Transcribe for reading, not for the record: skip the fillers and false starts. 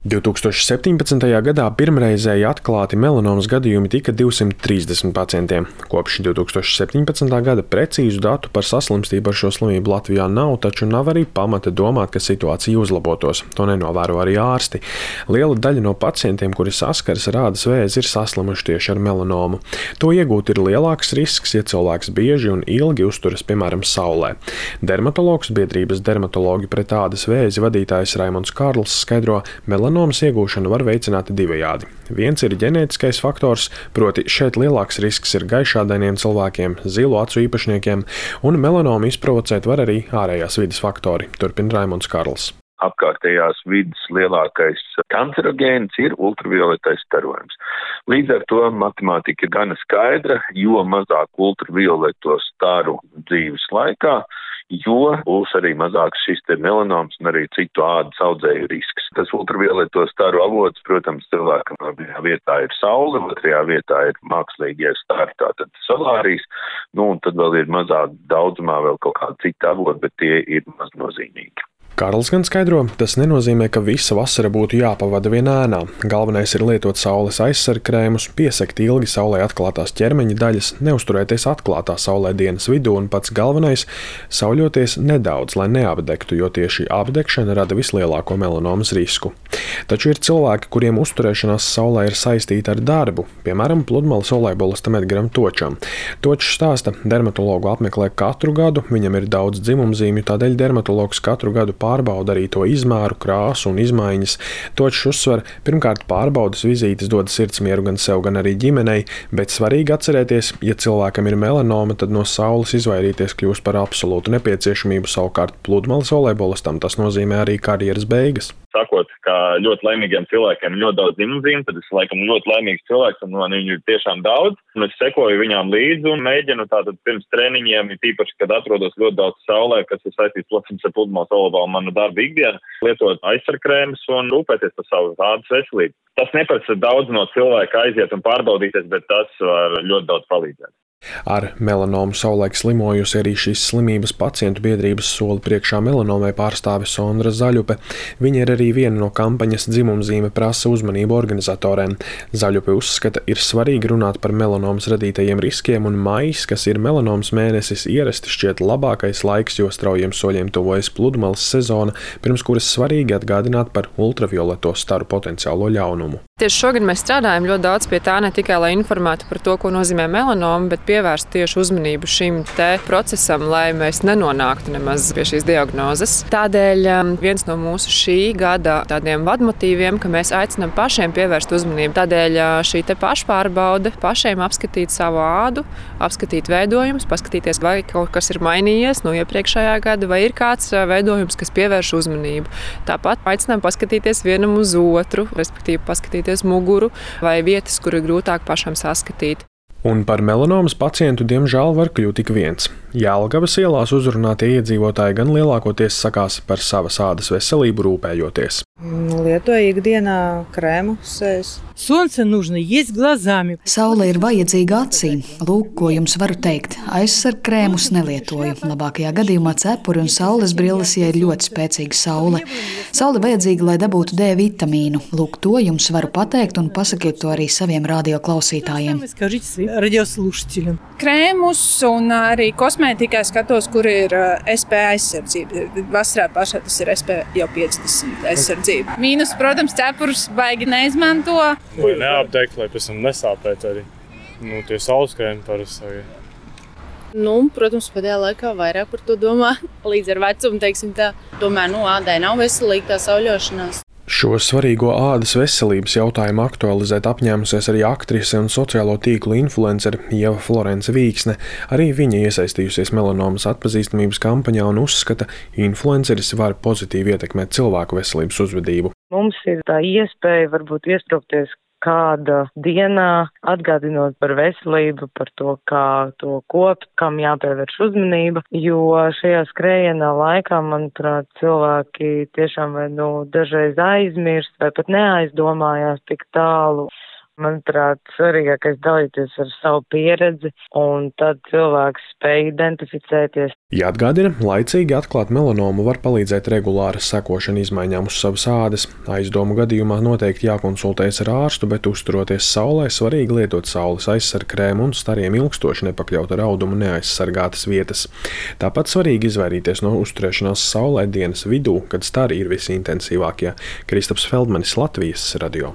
2017. gadā pirmreizēji atklāti melanomas gadījumi tika 230 pacientiem. Kopš 2017. gada precīzu datu par saslimstību ar šo slimību Latvijā nav, taču nav arī pamata domāt, ka situācija uzlabotos. To nenovēro arī ārsti. Liela daļa no pacientiem, kuri saskaras ar ādas vēzi, ir saslimuši tieši ar melanomu. To iegūt ir lielāks risks, ja cilvēks bieži un ilgi uzturas, piemēram, saulē. Dermatologs, biedrības dermatologi pret ādas vēzi vadītājs Raimonds Kārls skaidro, melanomas iegūšanu var veicināt divējādi. Viens ir ģenētiskais faktors, proti šeit lielāks risks ir gaišādainiem cilvēkiem, zilu acu īpašniekiem, un melanomu izprovocēt var arī ārējās vides faktori, turpina Raimonds Kārls. Apkārtējās vidas lielākais kancerogēns ir ultravioletais starojums. Līdz ar to matemātika ir gana skaidra, jo mazāk ultravioleto staru dzīves laikā, jo būs arī mazāks šis te melanoms un arī citu ādas audzēju risks. Tas ultravioleto staru avots, protams, cilvēkam vienā vietā ir saule, otrajā vietā ir mākslīgie stari, tātad solārijas, un tad vēl ir mazā daudzumā vēl kaut kāda cita avota, bet tie ir maznozīmīgi. Kārls gan skaidro, tas nenozīmē, ka visa vasara būtu jāpavada vienā ēnā. Galvenais ir lietot saules aizsargkrēmus, piesegt ilgi saulē atklātās ķermeņa daļas, neuzturēties atklātā saulē dienas vidū un pats galvenais - sauļoties nedaudz, lai neapdegtu, jo tieši apdegšana rada vislielāko melanomas risku. Taču ir cilvēki, kuriem uzturēšanās saulē ir saistīta ar darbu, piemēram, pludmales olejbolistam Edgaram Točam. Točs stāsta, dermatologu apmeklē katru gadu, viņam ir daudz dzimumzīmju, tādēļ dermatologs katru gadu pārbauda arī to izmēru, krāsu un izmaiņas. Točs uzsver, pirmkārt pārbaudas vizītes dod sirdsmieru gan sev, gan arī ģimenei, bet svarīgi atcerēties, ja cilvēkam ir melanoma, tad no saules izvairīties kļūst par absolūtu nepieciešamību, savukārt pludmales olejbolistam tas nozīmē arī karjeras beigas. Sakot, ka ļoti laimīgiem cilvēkiem ir ļoti daudz dzimumzīmju, tad es laikam ļoti laimīgs cilvēks un man viņu ir tiešām daudz. Un es sekoju viņām līdzi un mēģinu tātad pirms treniņiem, tīpaši, kad atrodos ļoti daudz saulē, kas ir saistīts ar pludmales olejbolu, manu darbu ikdienu, lietot aizsargkrēmus un rūpēties par savu ādas veselību. Tas neprasa daudz no cilvēka aiziet un pārbaudīties, bet tas var ļoti daudz palīdzēt. Ar melanomu savulaik slimojusi arī šīs slimības pacientu biedrības soli priekšā melanomai pārstāve Sondra Zaļupe. Viņa ir arī viena no kampaņas dzimumzīme prasa uzmanību organizatoriem. Zaļupe uzskata, ir svarīgi runāt par melanomas radītajiem riskiem, un maijs, kas ir melanomas mēnesis, ierasti šķiet labākais laiks, jo straujiem soļiem tuvojas pludmales sezona, pirms kuras svarīgi atgādināt par ultravioleto staru potenciālo ļaunumu. Tieši šogad mēs strādājam ļoti daudz pie tā, ne tikai lai informētu par to, ko nozīmē melanoma, bet pievērst tieši uzmanību šim te procesam, lai mēs nenonāktu nemaz pie šīs diagnozes. Tādēļ viens no mūsu šī gada tādiem vadmotīviem, ka mēs aicinām pašiem pievērst uzmanību. Tādēļ šī te pašpārbaude, pašiem apskatīt savu ādu, apskatīt veidojumus, paskatīties, vai kaut kas ir mainījies no iepriekšējā gada, vai ir kāds veidojums, kas pievērš uzmanību. Tāpat aicinām paskatīties vienam uz otru, respektīvi paskatīties muguru vai vietas, kur ir grūtāk pašam saskatīt. Un par melanomas pacientu diemžēl var kļūt tik viens. Jelgavas ielās uzrunātie iedzīvotāji gan lielākoties sakās par savas ādas veselību rūpējoties. Lietoju ikdienā krēmu sēs. Солнце нужно есть глазами. Saule ir vajadzīga acīm. Lūk, ko jums varu teikt. Aizsargkrēmus nelietoju. Labākajā gadījumā cepuri un saules brilles, ja ir ļoti spēcīga saule. Saule vajadzīga, lai dabūtu D vitamīnu. Lūk, to jums varu pateikt un pasakiet to arī saviem radioklausītājiem. Radioslушателям. Krēmus un arī kosmētikai skatos, kur ir SP aizsardzība. Vasarā pašā tas ir SP jau 50 aizsardzība. Mīnus, protams, cepurus baigi neizmanto. Vai neapdegt, lai pēc tam nesāpēt arī. Tie sauleskrēmi parasti. Protams, pēdējā laikā vairāk par to domā. Līdz ar vecumu, teiksim tā. Tomēr, ādai nav veselīga tā sauļošanās. Šo svarīgo ādas veselības jautājumu aktualizēt apņēmusies arī aktrise un sociālo tīklu influencere Ieva Florence Vīksne. Arī viņa iesaistījusies melanomas atpazīstamības kampaņā un uzskata, influenceris var pozitīvi ietekmēt cilvēku veselības uzvedību. Mums ir tā iespēja varbūt iestrokties kāda dienā, atgādinot par veselību, par to, kā to kopt, kam jāpievērš uzmanība, jo šajā skrējienā laikā, manuprāt, cilvēki tiešām vai dažreiz aizmirst vai pat neaizdomājās tik tālu. Manuprāt, svarīgākais dalīties ar savu pieredzi, un tad cilvēks spēj identificēties. Jāatgādina, laicīgi atklāt melanomu var palīdzēt regulāra sekošana izmaiņām uz savas ādas. Aizdomu gadījumā noteikti jākonsultējas ar ārstu, bet uzturoties saulē svarīgi lietot saules aizsargkrēmu un stariem ilgstoši nepakļaut ar audumu neaizsargātas vietas. Tāpat svarīgi izvairīties no uzturēšanās saulē dienas vidū, kad stari ir visintensīvākie. Kristaps Feldmanis, Latvijas radio.